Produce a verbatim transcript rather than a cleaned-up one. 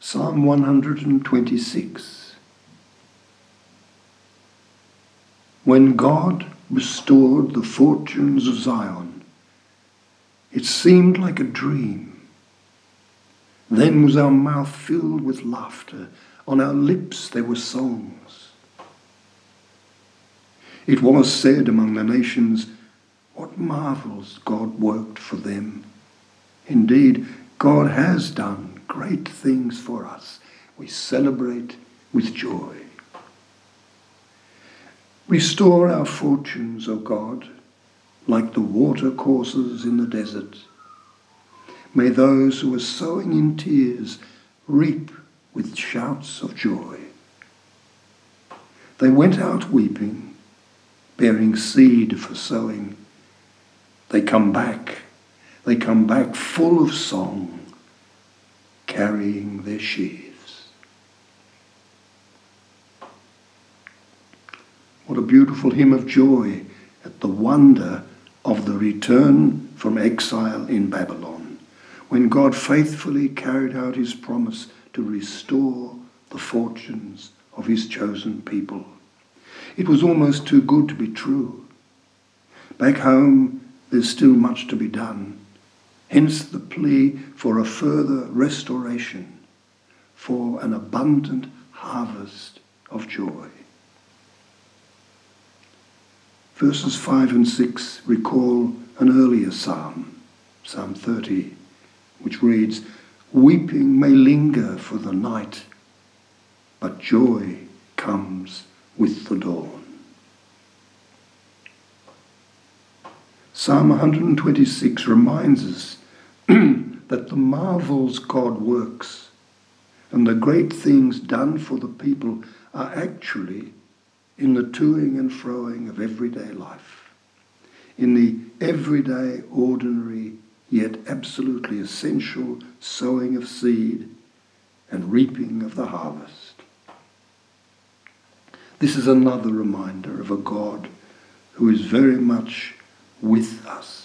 Psalm one hundred twenty-six. When God restored the fortunes of Zion, it seemed like a dream. Then was our mouth filled with laughter, on our lips there were songs. It was said among the nations, what marvels God worked for them. Indeed, God has done great things for us. We celebrate with joy. Restore our fortunes, O God, like the watercourses in the desert. May those who are sowing in tears reap with shouts of joy. They went out weeping, bearing seed for sowing. They come back, they come back full of song, carrying their sheaves. What a beautiful hymn of joy at the wonder of the return from exile in Babylon, when God faithfully carried out his promise to restore the fortunes of his chosen people. It was almost too good to be true. Back home, there's still much to be done. Hence the plea for a further restoration, for an abundant harvest of joy. Verses five and six recall an earlier psalm, Psalm thirty, which reads, weeping may linger for the night, but joy comes with the dawn. Psalm one hundred twenty-six reminds us that the marvels God works and the great things done for the people are actually in the toing and froing of everyday life, in the everyday, ordinary, yet absolutely essential sowing of seed and reaping of the harvest. This is another reminder of a God who is very much with us.